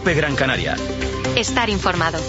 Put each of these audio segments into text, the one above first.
COPE Gran Canaria. Estar informado.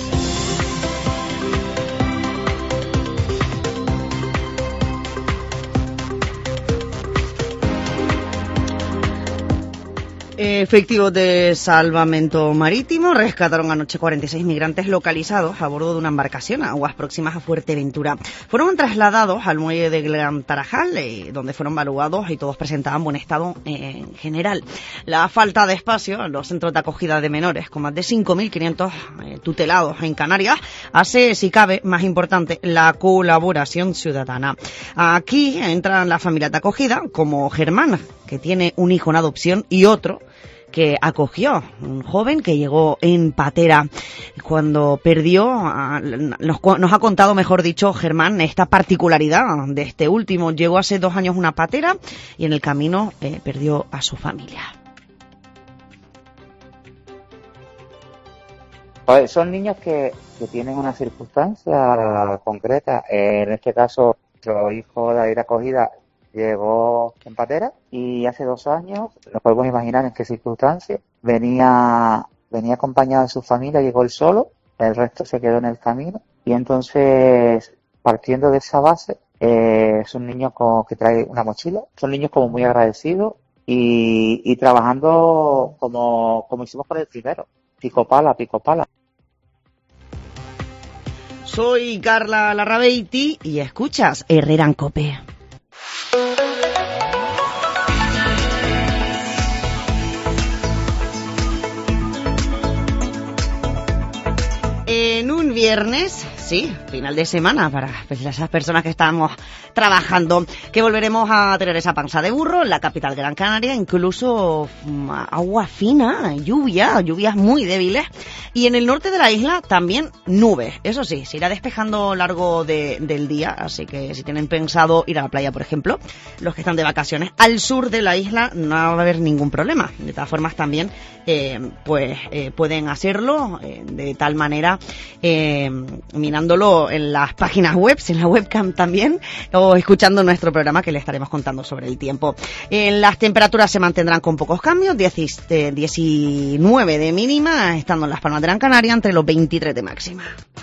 Efectivos de salvamento marítimo rescataron anoche 46 migrantes localizados a bordo de una embarcación a aguas próximas a Fuerteventura. Fueron trasladados al muelle de Gran Tarajal, donde fueron evaluados y todos presentaban buen estado en general. La falta de espacio en los centros de acogida de menores, con más de 5.500 tutelados en Canarias, hace, si cabe, más importante la colaboración ciudadana. Aquí entran las familias de acogida, como Germán, que tiene un hijo en adopción, y otro que acogió, un joven que llegó en patera. Cuando perdió, nos ha contado, mejor dicho, Germán, esta particularidad de este último. Llegó hace 2 años una patera y en el camino perdió a su familia. Son niños que tienen una circunstancia concreta. En este caso, nuestro hijo de ir acogida llegó en patera y hace 2 años, nos podemos imaginar en qué circunstancias, venía acompañado de su familia, llegó él solo, el resto se quedó en el camino y entonces, partiendo de esa base, es un niño que trae una mochila, son niños como muy agradecidos y trabajando como hicimos con el primero, pico pala. Soy Carla Larrabeiti y escuchas Herrera en COPE. En un viernes, sí, final de semana para esas personas que estamos trabajando, que volveremos a tener esa panza de burro en la capital Gran Canaria, incluso agua fina, lluvias muy débiles, y en el norte de la isla también nubes. Eso sí, se irá despejando largo del día, así que si tienen pensado ir a la playa, por ejemplo, los que están de vacaciones, al sur de la isla no va a haber ningún problema. De todas formas también pueden hacerlo de tal manera mirándolo en las páginas web, en la webcam también, o escuchando nuestro programa que le estaremos contando sobre el tiempo. Las temperaturas se mantendrán con pocos cambios, 19 de mínima, estando en Las Palmas de Gran Canaria entre los 23 de máxima.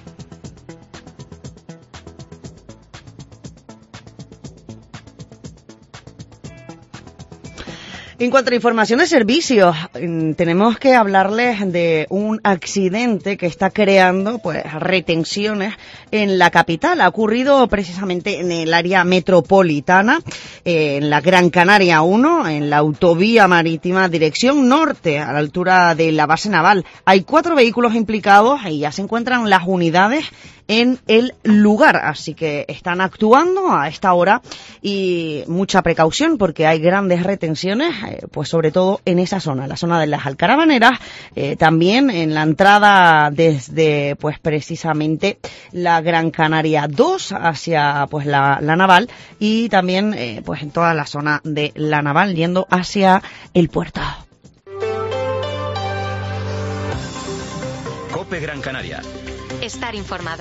En cuanto a información de servicios, tenemos que hablarles de un accidente que está creando retenciones en la capital. Ha ocurrido precisamente en el área metropolitana, en la Gran Canaria 1, en la autovía marítima dirección norte, a la altura de la base naval. Hay 4 vehículos implicados y ya se encuentran las unidades en el lugar, así que están actuando a esta hora y mucha precaución porque hay grandes retenciones, pues sobre todo en esa zona, la zona de las Alcarabaneras, también en la entrada desde pues precisamente la Gran Canaria 2 hacia pues la Naval y también pues en toda la zona de la Naval yendo hacia el puerto. COPE Gran Canaria. Estar informado.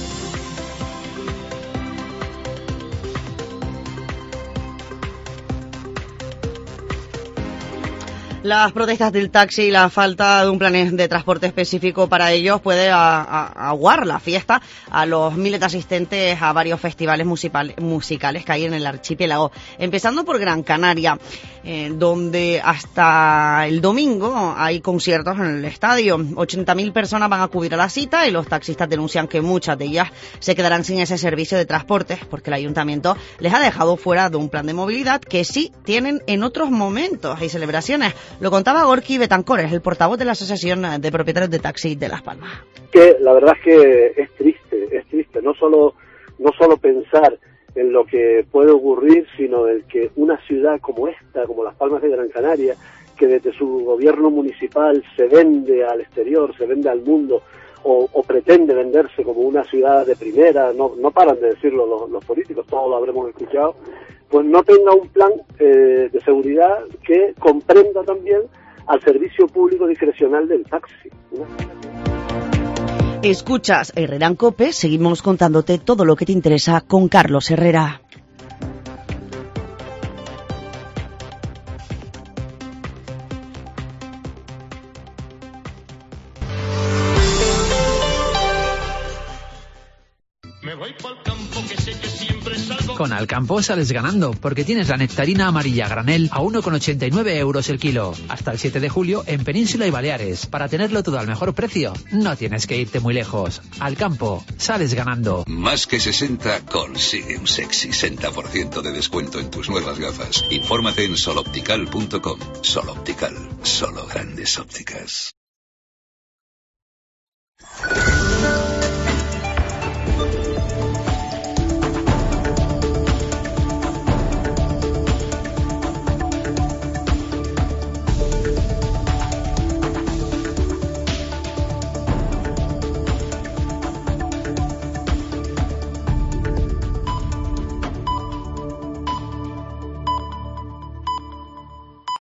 Las protestas del taxi y la falta de un plan de transporte específico para ellos puede aguar la fiesta a los miles de asistentes a varios festivales musicales que hay en el archipiélago. Empezando por Gran Canaria, donde hasta el domingo hay conciertos en el estadio. 80.000 personas van a acudir a la cita y los taxistas denuncian que muchas de ellas se quedarán sin ese servicio de transporte porque el ayuntamiento les ha dejado fuera de un plan de movilidad que sí tienen en otros momentos y celebraciones. Lo contaba Gorky Betancores, el portavoz de la Asociación de Propietarios de Taxi de Las Palmas. Que la verdad es que es triste, no solo pensar en lo que puede ocurrir, sino el que una ciudad como esta, como Las Palmas de Gran Canaria, que desde su gobierno municipal se vende al exterior, se vende al mundo, o pretende venderse como una ciudad de primera, no paran de decirlo los políticos, todos lo habremos escuchado, pues no tenga un plan de seguridad que comprenda también al servicio público discrecional del taxi, ¿no? Escuchas Herrera en COPE, seguimos contándote todo lo que te interesa con Carlos Herrera. Con Alcampo sales ganando, porque tienes la nectarina amarilla granel a 1,89 euros el kilo. Hasta el 7 de julio en Península y Baleares. Para tenerlo todo al mejor precio, no tienes que irte muy lejos. Alcampo, sales ganando. Más que 60 consigue un sexy 60% de descuento en tus nuevas gafas. Infórmate en soloptical.com. Soloptical, solo grandes ópticas.